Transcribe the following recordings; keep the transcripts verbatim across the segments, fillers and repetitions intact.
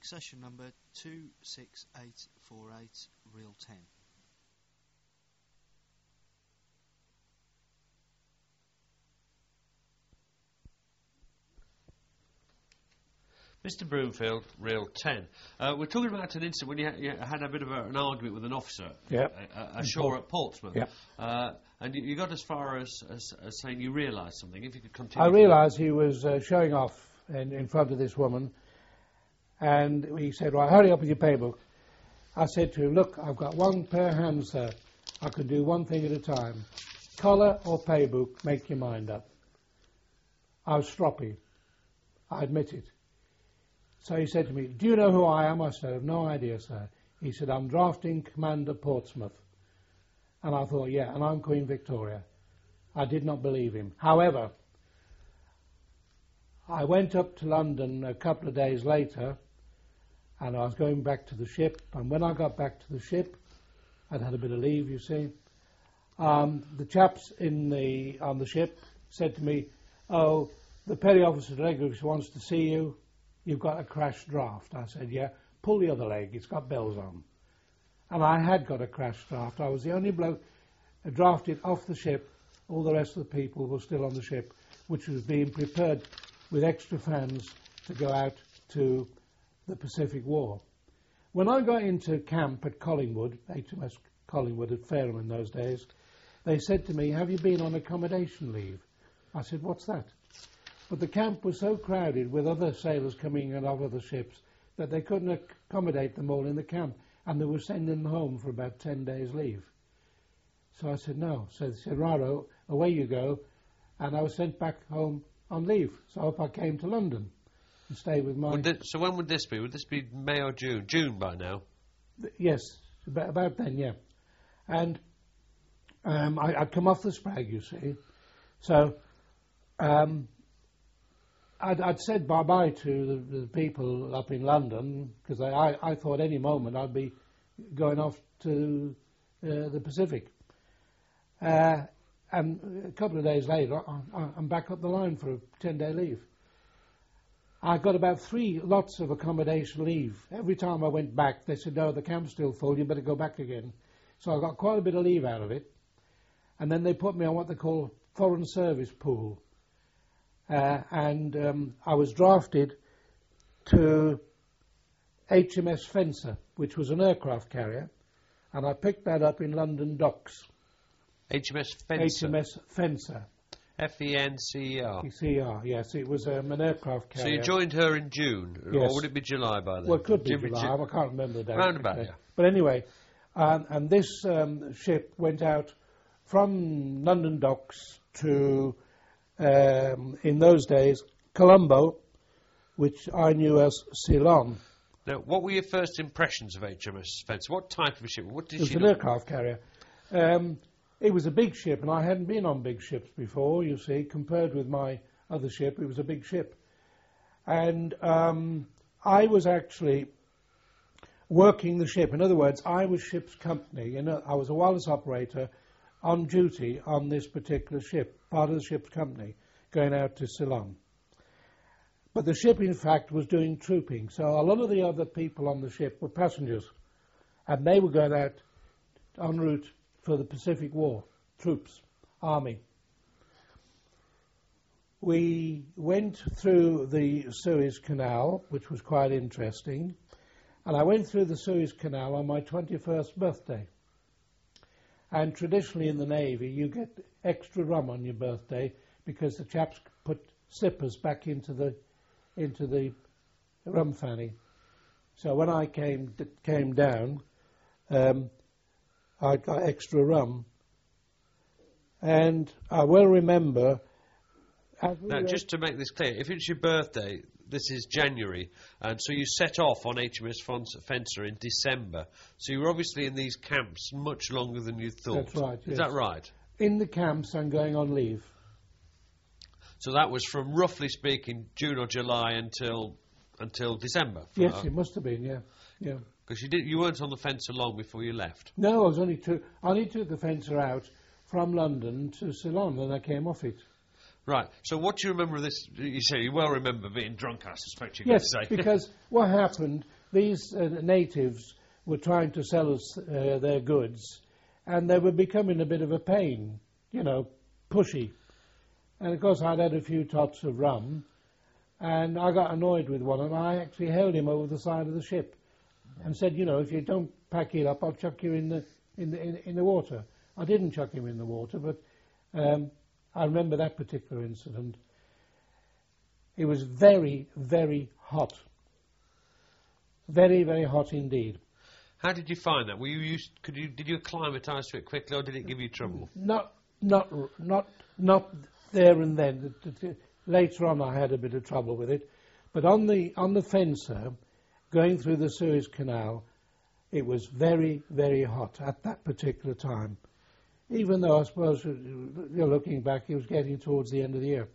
Succession number two six eight four eight, reel ten. Mister Broomfield, reel ten. Uh, we're talking about an incident when you, ha you had a bit of a, an argument with an officer yep. uh, ashore at Portsmouth. Yep. Uh, and you, you got as far as, as, as saying you realised something. If you could continue. I realised he was uh, showing off in, in front of this woman, and he said, "Right, hurry up with your paybook." I said to him, "Look, I've got one pair of hands, sir. I can do one thing at a time. Collar or paybook, make your mind up." I was stroppy. I admit it. So he said to me, "Do you know who I am?" I said, "I've no idea, sir." He said, "I'm drafting Commander Portsmouth." And I thought, yeah, and I'm Queen Victoria. I did not believe him. However, I went up to London a couple of days later, and I was going back to the ship, and when I got back to the ship, I'd had a bit of leave, you see, um, the chaps in the, on the ship said to me, "Oh, the petty officer Regulus wants to see you. You've got a crash draft." I said, "Yeah, pull the other leg, it's got bells on." And I had got a crash draft. I was the only bloke drafted off the ship. All the rest of the people were still on the ship, which was being prepared with extra fans to go out to the Pacific War. When I got into camp at Collingwood, H M S Collingwood at Fareham in those days, they said to me, "Have you been on accommodation leave?" I said, "What's that?" But the camp was so crowded with other sailors coming in off other ships that they couldn't accommodate them all in the camp, and they were sending them home for about ten days leave. So I said, "No." So they said, "Righto, away you go." And I was sent back home on leave. So up I came to London and stayed with my... This, so when would this be? Would this be May or June? June by now? Yes, about, about then, yeah. And um, I, I'd come off the Spragg, you see. So... Um, I'd, I'd said bye-bye to the, the people up in London, because I, I, I thought any moment I'd be going off to uh, the Pacific. Uh, and a couple of days later, I, I'm back up the line for a ten-day leave. I got about three lots of accommodation leave. Every time I went back, they said, "No, the camp's still full, you better go back again." So I got quite a bit of leave out of it. And then they put me on what they call foreign service pool. Uh, and um, I was drafted to H M S Fencer, which was an aircraft carrier, and I picked that up in London docks. H M S Fencer? H M S Fencer. F E N C E R? C E R, yes. It was um, an aircraft carrier. So you joined her in June, yes. Or would it be July by then? Well, it could be Jim July, I can't remember the date. Round about, yeah. But anyway, um, and this um, ship went out from London docks to... Um, in those days, Colombo, which I knew as Ceylon. Now, what were your first impressions of H M S Fencer? What type of a ship? What did it was she an look? aircraft carrier. Um, it was a big ship, and I hadn't been on big ships before, you see. Compared with my other ship, it was a big ship. And um, I was actually working the ship. In other words, I was ship's company. You know, I was a wireless operator on duty on this particular ship, part of the ship's company, going out to Ceylon. But the ship, in fact, was doing trooping, so a lot of the other people on the ship were passengers, and they were going out en route for the Pacific War, troops, army. We went through the Suez Canal, which was quite interesting, and I went through the Suez Canal on my twenty-first birthday. And traditionally in the Navy, you get extra rum on your birthday because the chaps put sippers back into the into the rum fanny. So when I came d came down, um, I got extra rum, and I well remember. Now, just to make this clear, if it's your birthday, this is January, and so you set off on H M S Fencer in December. So you were obviously in these camps much longer than you thought. That's right. Is yes. that right? In the camps and going on leave. So that was from, roughly speaking, June or July until until December. Yes, uh, it must have been. Yeah, yeah. Because you did, you weren't on the Fencer long before you left. No, I was only two. I only took the Fencer out from London to Ceylon, and I came off it. Right. So what do you remember of this? You say you well remember being drunk, I suspect you're yes, going to say. Because what happened, these uh, natives were trying to sell us uh, their goods, and they were becoming a bit of a pain, you know, pushy. And of course I'd had a few tots of rum, and I got annoyed with one, and I actually held him over the side of the ship and said, you know, if you don't pack it up, I'll chuck you in the in the in, in the water. I didn't chuck him in the water, but um, I remember that particular incident. It was very, very hot. Very, very hot indeed. How did you find that? Were you used? Could you did you acclimatise to it quickly, or did it give you trouble? Not, not, not, not there and then. Later on, I had a bit of trouble with it, but on the on the Fencer, going through the Suez Canal, it was very, very hot at that particular time. Even though I suppose, you know, looking back, it was getting towards the end of the year.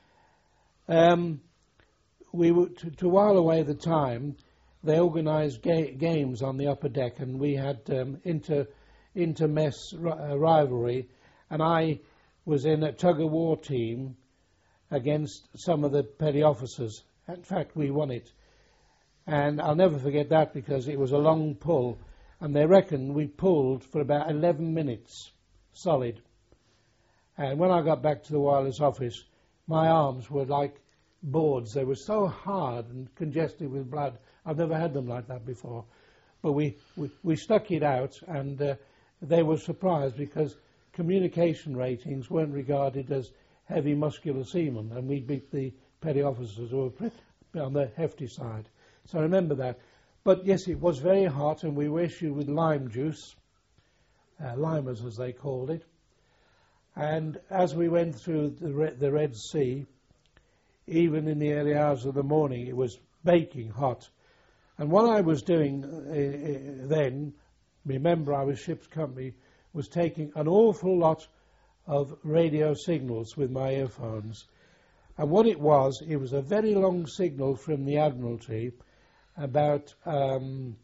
Um, we were to, to while away the time. They organised ga games on the upper deck, and we had um, inter inter-mess uh, rivalry, and I was in a tug-of-war team against some of the petty officers. In fact, we won it, and I'll never forget that because it was a long pull, and they reckon we pulled for about eleven minutes solid. And when I got back to the wireless office, my arms were like boards. They were so hard and congested with blood. I've never had them like that before. But we, we, we stuck it out, and uh, they were surprised because communication ratings weren't regarded as heavy muscular seamen, and we beat the petty officers who were on the hefty side. So I remember that. But yes, it was very hot, and we were issued with lime juice, uh, limers as they called it. And as we went through the, Re the Red Sea, even in the early hours of the morning, it was baking hot. And what I was doing uh, then, remember I was ship's company, was taking an awful lot of radio signals with my earphones. And what it was, it was a very long signal from the Admiralty about um,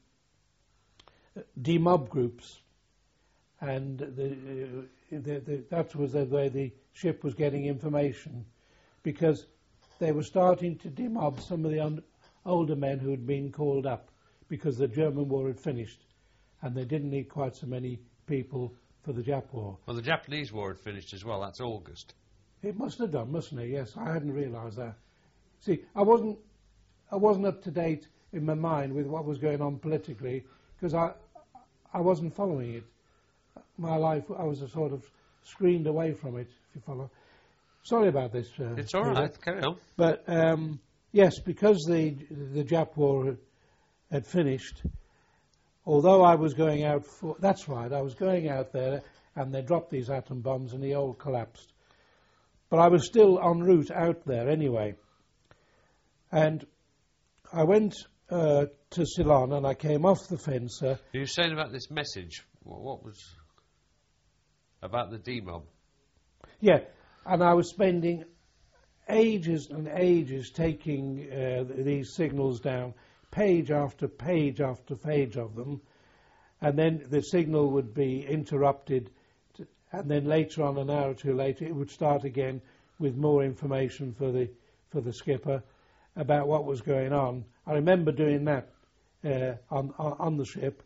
demob groups. And the, uh, the, the, that was the way the ship was getting information, because they were starting to demob some of the un older men who had been called up because the German war had finished, and they didn't need quite so many people for the Jap war. Well, the Japanese war had finished as well. That's August. It must have done, mustn't it? Yes, I hadn't realised that. See, I wasn't, I wasn't up to date in my mind with what was going on politically because I, I wasn't following it. My life, I was a sort of screened away from it, if you follow. Sorry about this. Uh, it's all right. Carry on. But um, yes, because the the Jap war had finished, although I was going out for, that's right, I was going out there and they dropped these atom bombs and the old collapsed. But I was still en route out there anyway. And I went uh, to Ceylon and I came off the Fencer. You were saying about this message, what, what was about the demob? Yeah, and I was spending ages and ages taking uh, these signals down, page after page after page of them, and then the signal would be interrupted, to, and then later on, an hour or two later, it would start again with more information for the for the skipper about what was going on. I remember doing that uh, on, on on the ship,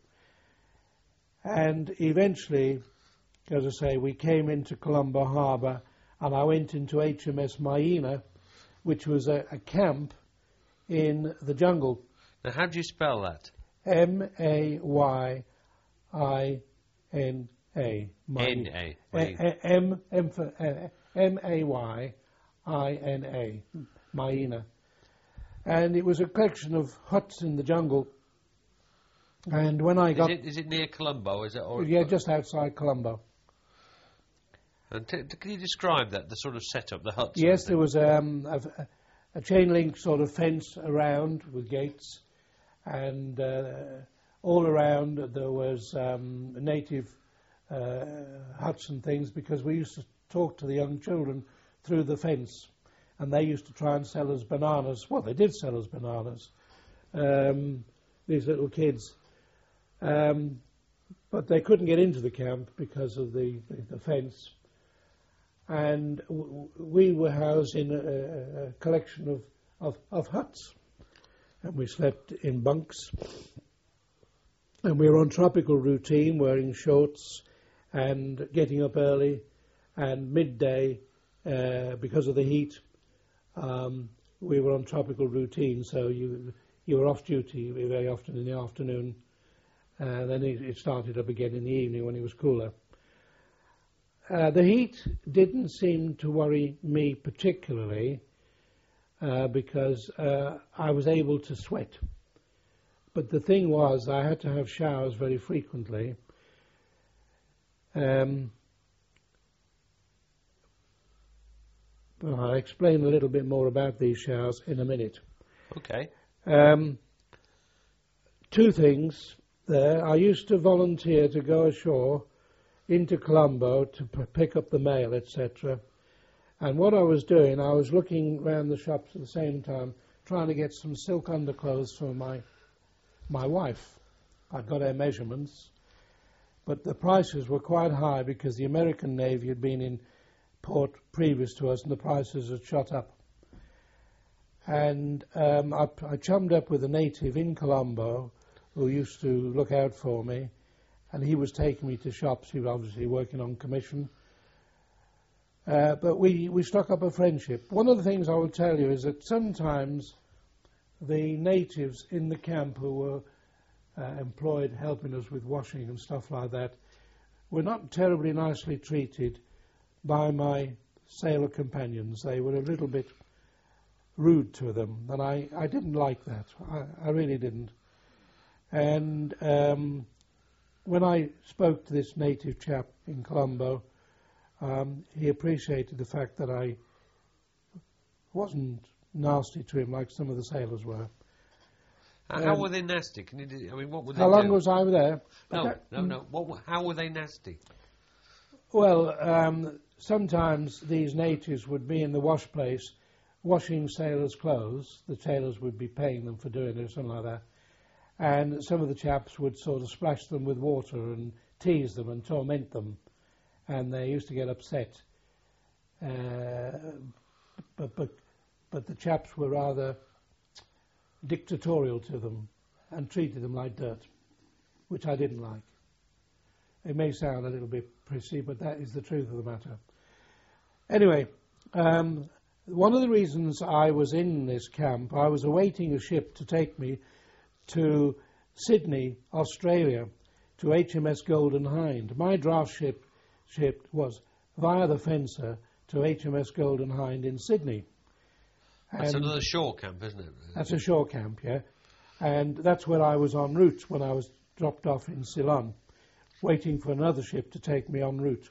and eventually, as I say, we came into Colombo Harbour, and I went into H M S Maina, which was a, a camp in the jungle. Now, how do you spell that? M A Y I N A. N A. M M A Y I N A. Maina. And it was a collection of huts in the jungle. And when I got... Is it, is it near Colombo? Is it? Or yeah, just outside Colombo. And t t can you describe that, the sort of setup, the huts? Yes, there was um, a, a chain link sort of fence around with gates, and uh, all around there was um, native uh, huts and things, because we used to talk to the young children through the fence, and they used to try and sell us bananas. Well, they did sell us bananas, um, these little kids. Um, but they couldn't get into the camp because of the, the, the fence. And w we were housed in a, a collection of, of, of huts. and we slept in bunks. And we were on tropical routine, wearing shorts and getting up early, and midday, uh, because of the heat, um, we were on tropical routine, so you you were off duty very often in the afternoon. Uh, then it, it started up again in the evening when it was cooler. Uh, the heat didn't seem to worry me particularly uh, because uh, I was able to sweat. But the thing was, I had to have showers very frequently. Um, well, I'll explain a little bit more about these showers in a minute. Okay. Um, two things there. I used to volunteer to go ashore into Colombo to p- pick up the mail, et cetera. And what I was doing, I was looking around the shops at the same time, trying to get some silk underclothes for my my wife. I'd got her measurements, but the prices were quite high because the American Navy had been in port previous to us and the prices had shot up. And um, I, I chummed up with a native in Colombo who used to look out for me, and he was taking me to shops. He was obviously working on commission. Uh, but we, we struck up a friendship. One of the things I will tell you is that sometimes the natives in the camp who were uh, employed helping us with washing and stuff like that were not terribly nicely treated by my sailor companions. They were a little bit rude to them, and I, I didn't like that. I, I really didn't. And um, when I spoke to this native chap in Colombo, um, he appreciated the fact that I wasn't nasty to him like some of the sailors were. Uh, how Um, were they nasty? Can you? Do, I mean, what were they? How long do? was I there? No, Okay. no, no. What? were- How were they nasty? Well, um, sometimes these natives would be in the wash place washing sailors' clothes. The sailors would be paying them for doing it or something like that. And some of the chaps would sort of splash them with water and tease them and torment them. And they used to get upset. Uh, but, but, but the chaps were rather dictatorial to them and treated them like dirt, which I didn't like. It may sound a little bit prissy, but that is the truth of the matter. Anyway, um, one of the reasons I was in this camp, I was awaiting a ship to take me to Sydney, Australia, to H M S Golden Hind. My draft ship, ship was via the Fencer to H M S Golden Hind in Sydney. That's And another shore camp, isn't it? that's a shore camp, yeah. And that's where I was en route when I was dropped off in Ceylon, waiting for another ship to take me en route.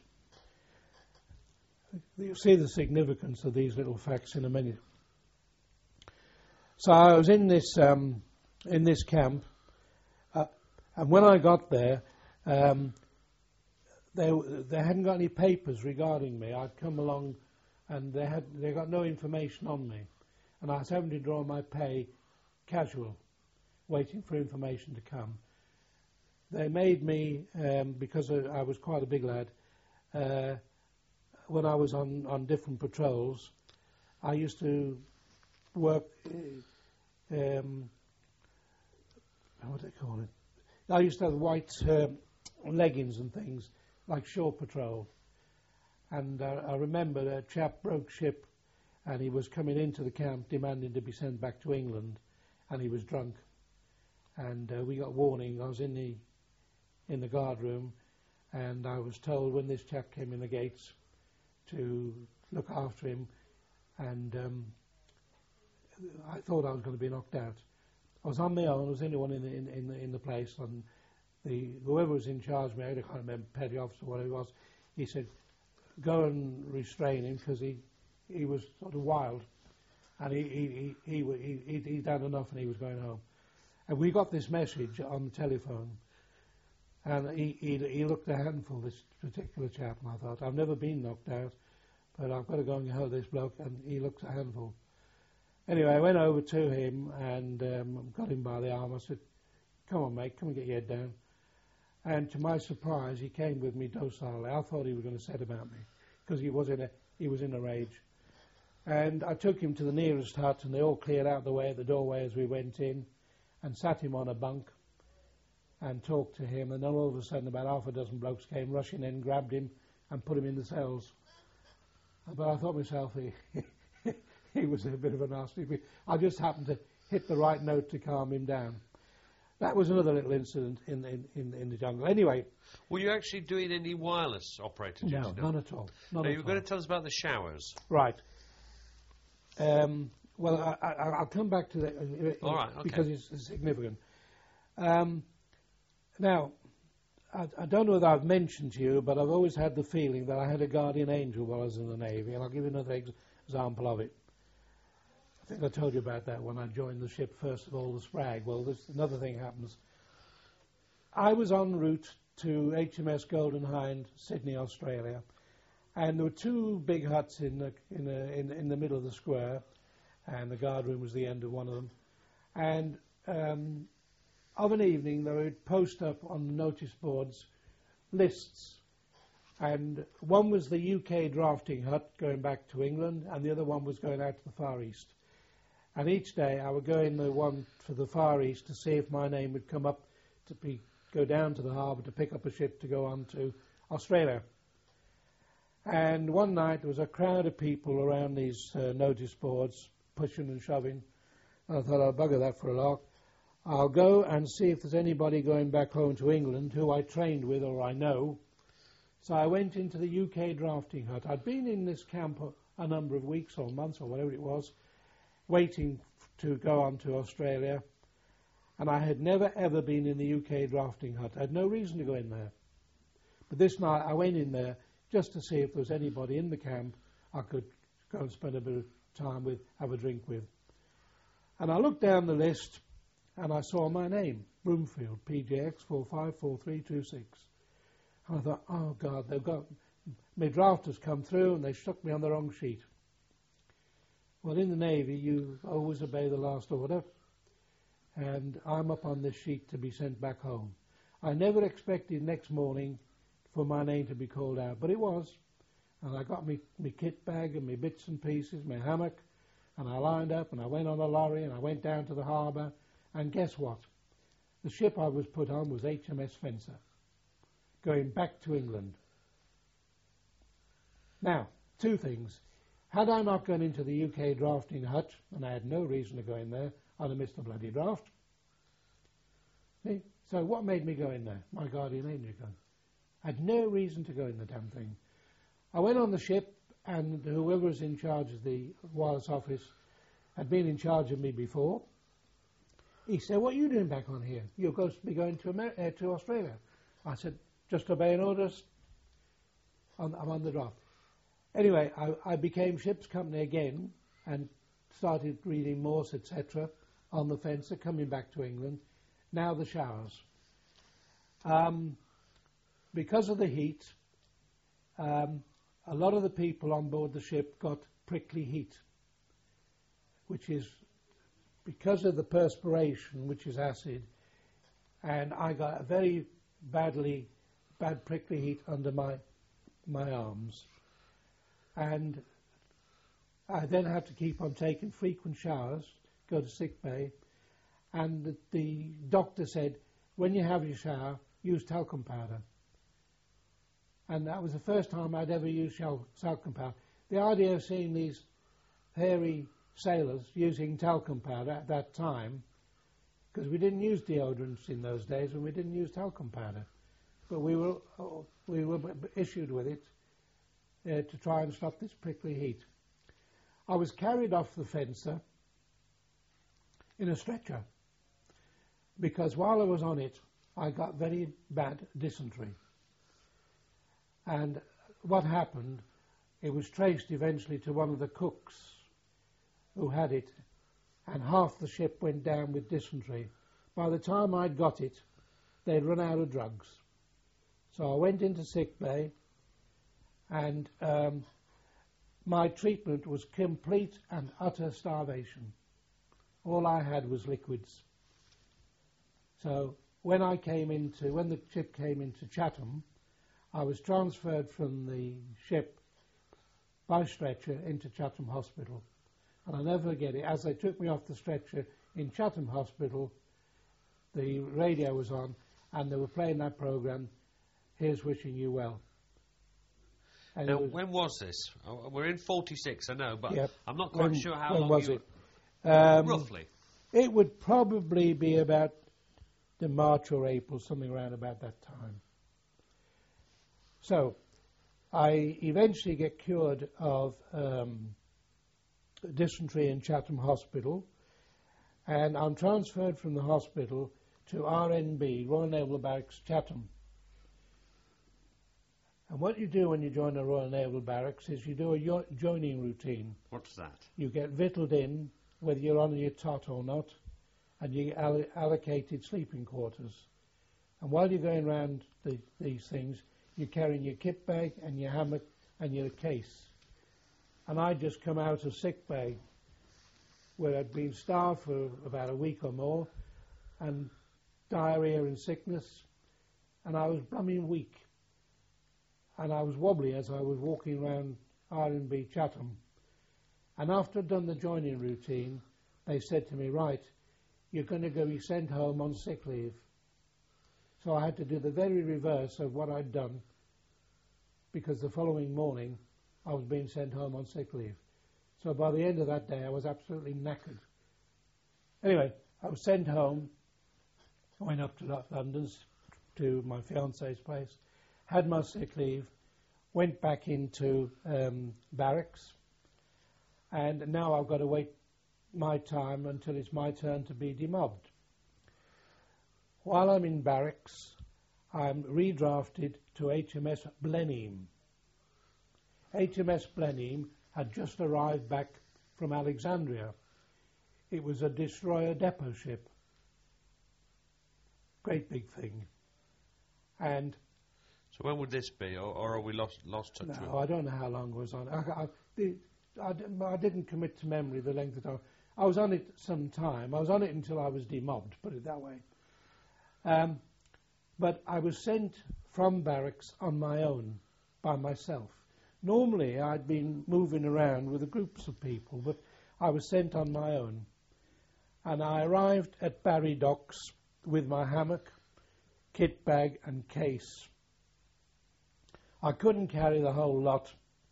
You'll see the significance of these little facts in a minute. So I was in this um, in this camp, uh, and when I got there, um, they they hadn't got any papers regarding me. I'd come along, and they had they got no information on me, and I was having to draw my pay casual, waiting for information to come. They made me, um, because I was quite a big lad, uh, when I was on, on different patrols, I used to work, uh, um, what do they call it? I used to have white uh, leggings and things, like shore patrol. And uh, I remember a chap broke ship, and he was coming into the camp demanding to be sent back to England, and he was drunk. And uh, we got warning. I was in the in the guard room, and I was told when this chap came in the gates to look after him, and um, I thought I was going to be knocked out. I was on my own. I was the only one in the, in, in, the, in the place, and the whoever was in charge of me, I can't remember, petty officer or whatever it was, he said, go and restrain him, because he, he was sort of wild, and he, he, he, he, he, he'd had enough and he was going home. And we got this message on the telephone, and he, he, he looked a handful, this particular chap, and I thought, I've never been knocked out, but I've got to go and help this bloke, and he looks a handful. Anyway, I went over to him and um, got him by the arm. I said, come on, mate, come and get your head down. And to my surprise, he came with me docilely. I thought he was going to set about me, because he was in a he was in a rage. And I took him to the nearest hut, and they all cleared out the way at the doorway as we went in, and sat him on a bunk and talked to him. And then all of a sudden about half a dozen blokes came rushing in, grabbed him and put him in the cells. But I thought to myself, he, he was a bit of a nasty. I just happened to hit the right note to calm him down. That was another little incident in, in, in, in the jungle. Anyway. Were you actually doing any wireless operator duty? No, none at all. None now, at you were all. going to tell us about the showers. Right. Um, well, I, I, I'll come back to that uh, all right, okay. because it's, it's significant. Um, now, I, I don't know whether I've mentioned to you, but I've always had the feeling that I had a guardian angel while I was in the Navy, and I'll give you another ex- example of it. I think I told you about that when I joined the ship, first of all, the Spragg. Well, this, another thing happens. I was en route to H M S Golden Hind, Sydney, Australia, and there were two big huts in the, in, the, in, in the middle of the square, and the guard room was the end of one of them. And um, of an evening, they would post up on the notice boards lists, and one was the U K drafting hut going back to England, and the other one was going out to the Far East. And each day I would go in the one for the Far East to see if my name would come up to be go down to the harbour to pick up a ship to go on to Australia. And one night there was a crowd of people around these uh, notice boards, pushing and shoving. And I thought, I'll bugger that for a lark. I'll go and see if there's anybody going back home to England who I trained with or I know. So I went into the U K drafting hut. I'd been in this camp a, a number of weeks or months or whatever it was, waiting to go on to Australia, and I had never ever been in the U K drafting hut. I had no reason to go in there. But this night I went in there just to see if there was anybody in the camp I could go and spend a bit of time with, have a drink with. And I looked down the list and I saw my name, Broomfield, P J X four five four three two six. And I thought, oh God, they've got, my drafters come through and they stuck me on the wrong sheet. Well, in the Navy, you always obey the last order, and I'm up on this sheet to be sent back home. I never expected next morning for my name to be called out, but it was. And I got me, me kit bag and my bits and pieces, my hammock, and I lined up and I went on a lorry and I went down to the harbour, and guess what? The ship I was put on was H M S Fencer, going back to England. Now, two things. Had I not gone into the U K drafting hut, and I had no reason to go in there, I'd have missed the bloody draft. See? So what made me go in there? My guardian angel. I had no reason to go in the damn thing. I went on the ship, and whoever was in charge of the wireless office had been in charge of me before. He said, what are you doing back on here? You're going to be going to, Amer- uh, to Australia. I said, just obeying orders. I'm on the draft. Anyway, I, I became ship's company again and started reading Morse, et cetera, on the Fencer, coming back to England. Now the showers. Um, because of the heat, um, a lot of the people on board the ship got prickly heat, which is because of the perspiration, which is acid, and I got a very badly, bad prickly heat under my my arms. And I then had to keep on taking frequent showers, go to sick bay, and the, the doctor said, when you have your shower, use talcum powder. And that was the first time I'd ever used talcum powder. The idea of seeing these hairy sailors using talcum powder at that time, because we didn't use deodorants in those days and we didn't use talcum powder, but we were, we were issued with it Uh, to try and stop this prickly heat. I was carried off the Fencer in a stretcher because while I was on it I got very bad dysentery, and what happened, it was traced eventually to one of the cooks who had it, and half the ship went down with dysentery. By the time I'd got it, they'd run out of drugs. So I went into sick bay, and um, my treatment was complete and utter starvation. All I had was liquids. So when I came into, when the ship came into Chatham, I was transferred from the ship by stretcher into Chatham Hospital. And I'll never forget it. As they took me off the stretcher in Chatham Hospital, the radio was on, and they were playing that programme, Here's Wishing You Well. And now, was, when was this? Oh, we're in forty-six, I know, but yep. I'm not quite when, sure how when long was you... it? Um, Roughly. It would probably be about the March or April, something around about that time. So, I eventually get cured of um, dysentery in Chatham Hospital, and I'm transferred from the hospital to R N B, Royal Naval Barracks, Chatham. And what you do when you join the Royal Naval Barracks is you do a jo- joining routine. What's that? You get victualled in, whether you're on your tot or not, and you get all- allocated sleeping quarters. And while you're going around the, these things, you're carrying your kit bag and your hammock and your case. And I just come out of sick bay, where I'd been starved for about a week or more, and diarrhea and sickness, and I was blooming weak. And I was wobbly as I was walking around R and B Chatham. And after I'd done the joining routine, they said to me, right, you're going to go be sent home on sick leave. So I had to do the very reverse of what I'd done, because the following morning I was being sent home on sick leave. So by the end of that day I was absolutely knackered. Anyway, I was sent home, went up to London, to my fiance's place, had my sick leave, went back into um, barracks, and now I've got to wait my time until it's my turn to be demobbed. While I'm in barracks, I'm redrafted to H M S Blenheim. H M S Blenheim had just arrived back from Alexandria. It was a destroyer depot ship. Great big thing. And so when would this be, or, or are we lost lost touch with? no, I don't know how long I was on. I, I, the, I, didn't- I didn't commit to memory the length of time. I was on it some time. I was on it until I was demobbed, put it that way. Um, but I was sent from barracks on my own, by myself. Normally I'd been moving around with groups of people, but I was sent on my own. And I arrived at Barry Docks with my hammock, kit bag and case. I couldn't carry the whole lot,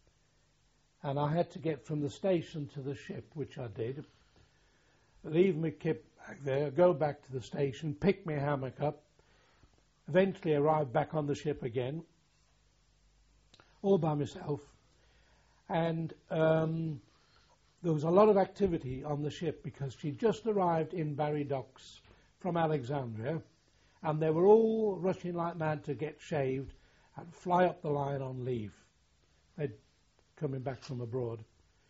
and I had to get from the station to the ship, which I did, leave my kit bag there, go back to the station, pick my hammock up, eventually arrive back on the ship again, all by myself. And um, there was a lot of activity on the ship because she just arrived in Barry Docks from Alexandria, and they were all rushing like mad to get shaved and fly up the line on leave. They'd coming back from abroad.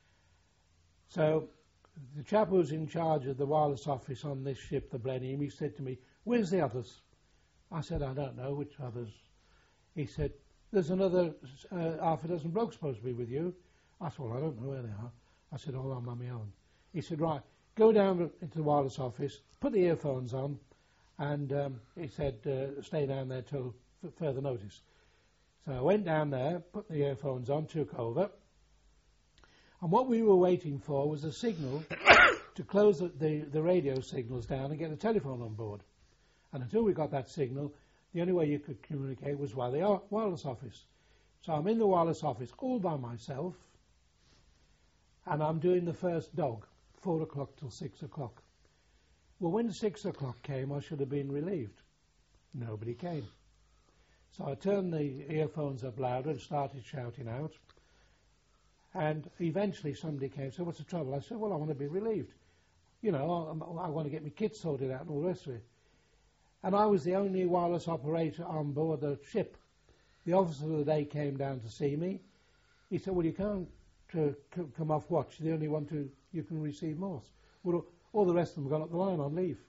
So the chap who was in charge of the wireless office on this ship, the Blenheim, he said to me, "Where's the others?" I said, "I don't know which others." He said, "There's another uh, half a dozen blokes supposed to be with you." I said, "Well, I don't know where they are." I said, "Oh, I'm on my own." He said, "Right, go down into the wireless office, put the earphones on," and um, he said, uh, "Stay down there till f- further notice." So I went down there, put the earphones on, took over, and what we were waiting for was a signal to close the, the, the radio signals down and get a telephone on board. And until we got that signal, the only way you could communicate was via the wireless office. So I'm in the wireless office all by myself, and I'm doing the first dog, four o'clock till six o'clock. Well, when six o'clock came, I should have been relieved. Nobody came. So I turned the earphones up louder and started shouting out. And eventually somebody came and said, "What's the trouble?" I said, "Well, I want to be relieved. You know, I, I want to get my kids sorted out and all the rest of it." And I was the only wireless operator on board the ship. The officer of the day came down to see me. He said, "Well, you can't uh, c- come off watch. You're the only one to you can receive Morse. Well, all the rest of them got up the line on leave."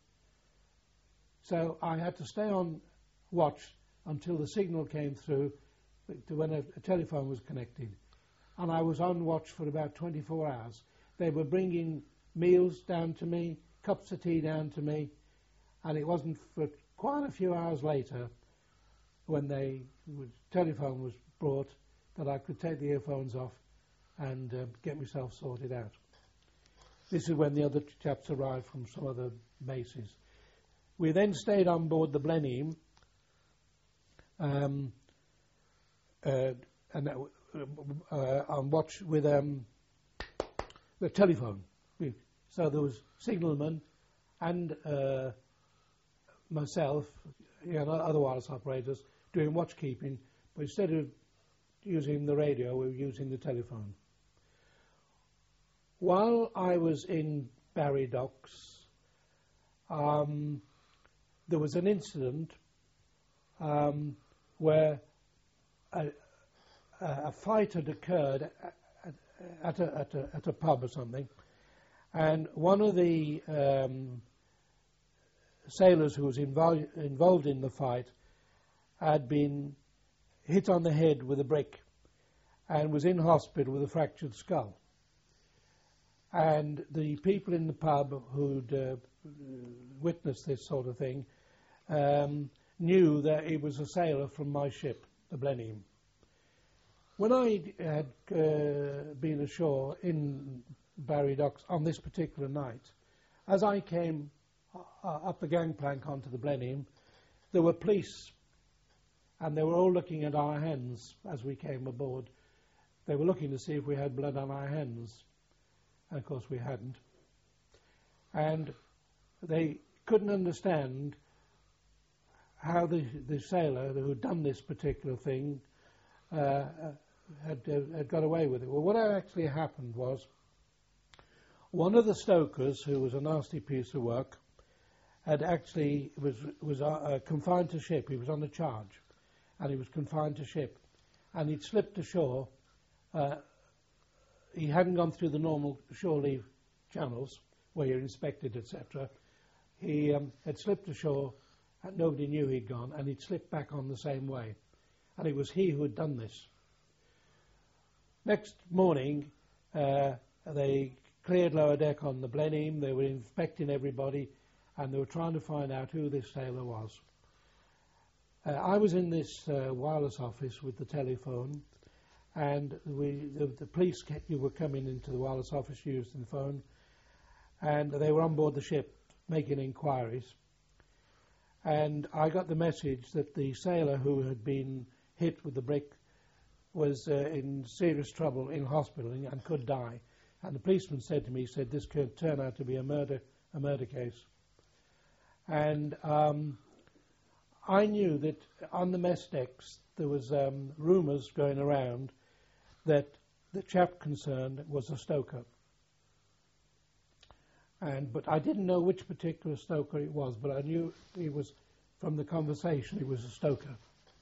So I had to stay on watch until the signal came through to when a, a telephone was connected. And I was on watch for about twenty-four hours. They were bringing meals down to me, cups of tea down to me, and it wasn't for quite a few hours later when the telephone was brought that I could take the earphones off and uh, get myself sorted out. This is when the other chaps arrived from some other bases. We then stayed on board the Blenheim um, uh, and uh, uh, on watch with um, the telephone. We, so there was signalman and uh, myself, you know, other wireless operators, doing watchkeeping, but instead of using the radio, we were using the telephone. While I was in Barry Docks, um, there was an incident um, where a, a fight had occurred at, at, a, at, a, at a pub or something, and one of the um, sailors who was invol- involved in the fight had been hit on the head with a brick and was in hospital with a fractured skull. And the people in the pub who'd uh, witnessed this sort of thing um, knew that he was a sailor from my ship, the Blenheim. When I had uh, been ashore in Barry Docks on this particular night, as I came uh, up the gangplank onto the Blenheim, there were police, and they were all looking at our hands as we came aboard. They were looking to see if we had blood on our hands. And of course we hadn't. And they couldn't understand how the, the sailor who had done this particular thing uh, had, uh, had got away with it. Well, what actually happened was one of the stokers, who was a nasty piece of work, had actually was was uh, confined to ship. He was on a charge, and he was confined to ship, and he'd slipped ashore. Uh, he hadn't gone through the normal shore leave channels where you're inspected, et cetera. He um, had slipped ashore, and nobody knew he'd gone, and he'd slipped back on the same way. And it was he who had done this. Next morning, uh, they cleared lower deck on the Blenheim. They were inspecting everybody, and they were trying to find out who this sailor was. Uh, I was in this uh, wireless office with the telephone, and we, the, the police you were coming into the wireless office using the phone, and they were on board the ship making inquiries. And I got the message that the sailor who had been hit with the brick was uh, in serious trouble in hospital and could die. And the policeman said to me, he said, this could turn out to be a murder, a murder case. And um, I knew that on the mess decks there was um, rumours going around that the chap concerned was a stoker. And but I didn't know which particular stoker it was, but I knew he was, from the conversation, he was a stoker.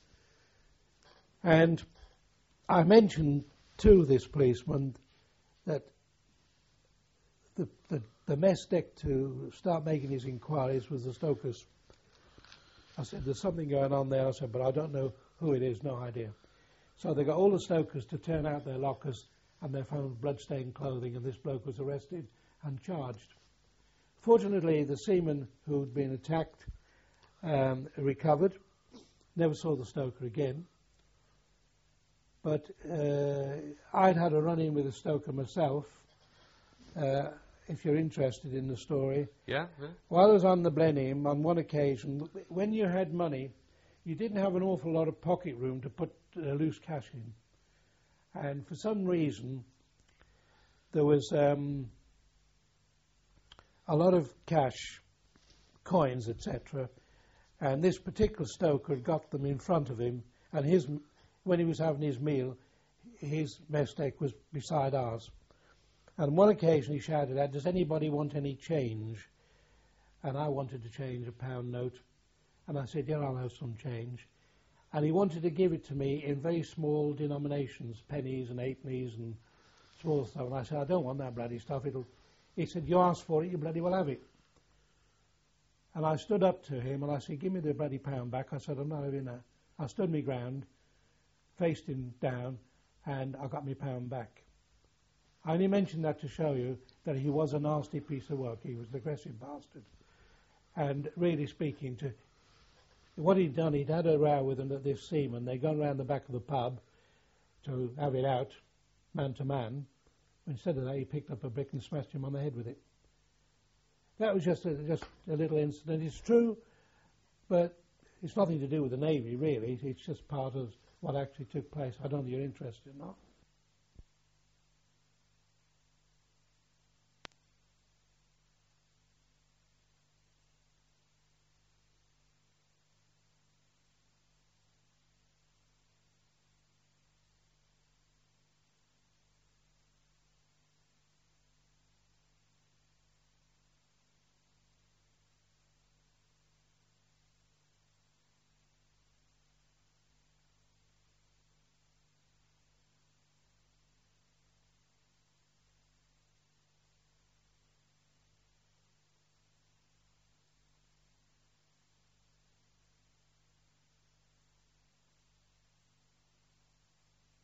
And I mentioned to this policeman that the, the, the mess deck to start making his inquiries was the stokers. I said, there's something going on there. I said, but I don't know who it is, no idea. So they got all the stokers to turn out their lockers, and they found blood-stained clothing, and this bloke was arrested and charged. Fortunately, the seaman who'd been attacked um, recovered, never saw the stoker again. But uh, I'd had a run-in with a stoker myself, uh, if you're interested in the story. Yeah, yeah. While I was on the Blenheim, on one occasion, when you had money, you didn't have an awful lot of pocket room to put uh, loose cash in. And for some reason, there was um, a lot of cash, coins, et cetera. And this particular stoker had got them in front of him, and his, when he was having his meal, his mess deck was beside ours. And on one occasion he shouted out, does anybody want any change? And I wanted to change a pound note. And I said, yeah, I'll have some change. And he wanted to give it to me in very small denominations, pennies and eightpennies and small stuff. And I said, I don't want that bloody stuff. It'll. He said, you asked for it, you bloody well have it. And I stood up to him and I said, give me the bloody pound back. I said, I'm not having that. I stood my ground, faced him down, and I got my pound back. I only mentioned that to show you that he was a nasty piece of work. He was an aggressive bastard. And really speaking, to what he'd done, he'd had a row with this seaman. They'd gone round the back of the pub to have it out. man to man. Instead of that, he picked up a brick and smashed him on the head with it. That was just a, just a little incident. It's true, but it's nothing to do with the Navy, really. It's just part of what actually took place. I don't know if you're interested or not.